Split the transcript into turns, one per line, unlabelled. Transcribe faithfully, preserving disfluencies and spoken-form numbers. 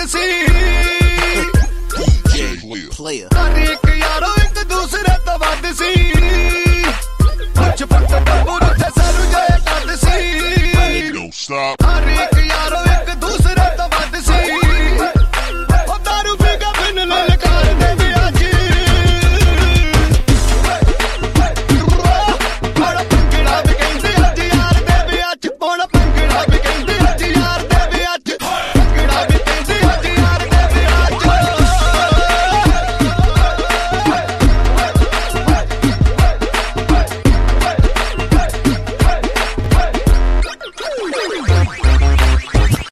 सी
player
सारी एक यारो एक दूसरे तो बद सी बचपन